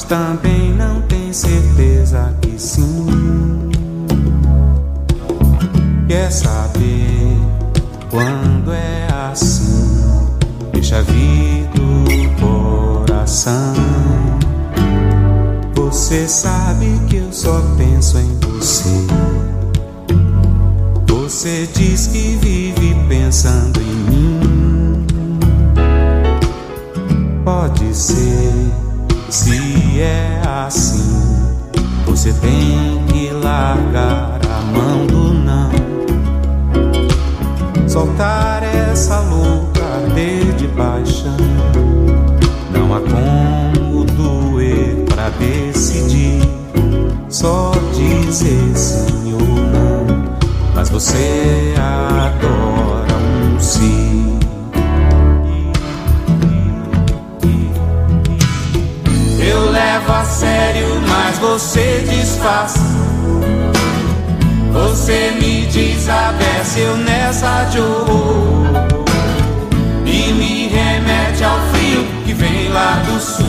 também não tem certeza que sim. Quer saber quando é assim? Deixa vir do coração. Você sabe que eu só penso em você. Você diz que vive pensando em mim. Pode ser, se é assim, você tem que largar a mão do não. Soltar essa louca arder de paixão. Não há como doer pra decidir. Só dizer sim ou não. Mas você adora um sim. Eu levo a sério, mas você disfarça. Você me desabece, eu nessa de horror. E me remete ao frio que vem lá do sul.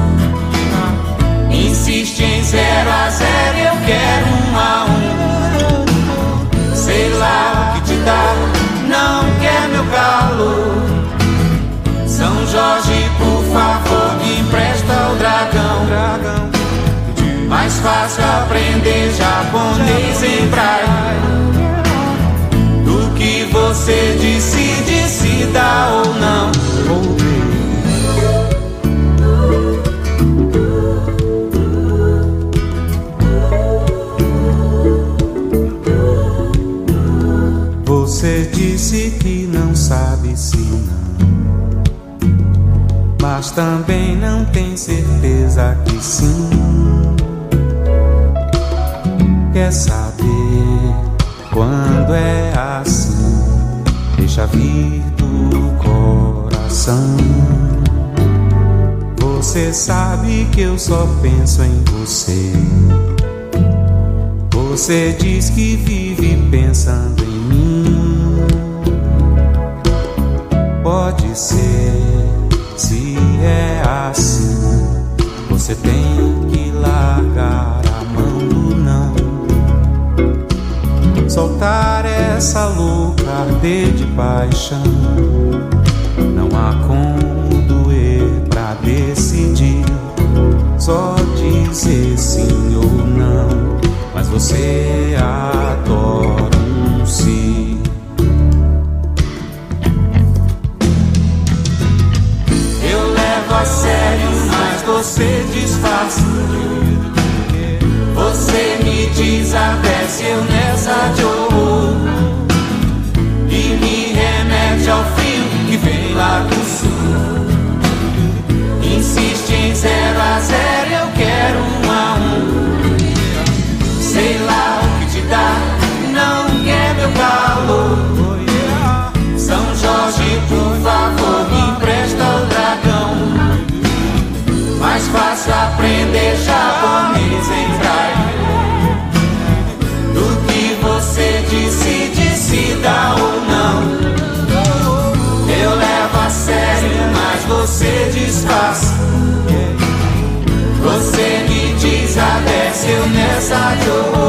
Insiste em 0 a 0, eu quero 1 a 1. Sei lá o que te dá, não quer meu calor. São Jorge, por favor, me empresta o dragão. Mais fácil aprender japonês em braille do que você decide se dá ou não. Você disse que não sabe se não, mas também não tem certeza que sim. Quer saber quando é assim? Deixa vir do coração. Você sabe que eu só penso em você. Você diz que vive pensando em mim. Pode ser, se é assim, você tem que largar a mão do não. Soltar essa louca arder de paixão. Não há como doer pra decidir. Só dizer sim ou não. Mas você adora um sim. Eu levo a sério, mas você disfarça. Você me desabece, eu nessa de horror. E me remete ao frio que vem lá do sul. Insiste em 0 a 0, eu quero 1 a 1. Sei lá o que te dá, não quer meu calor. São Jorge, por favor, me empresta o dragão. Mais fácil aprender japonês em braille do que você decide se dá ou não. Eu levo a sério, mas você disfarça. Você me desabece, eu nessa de horror.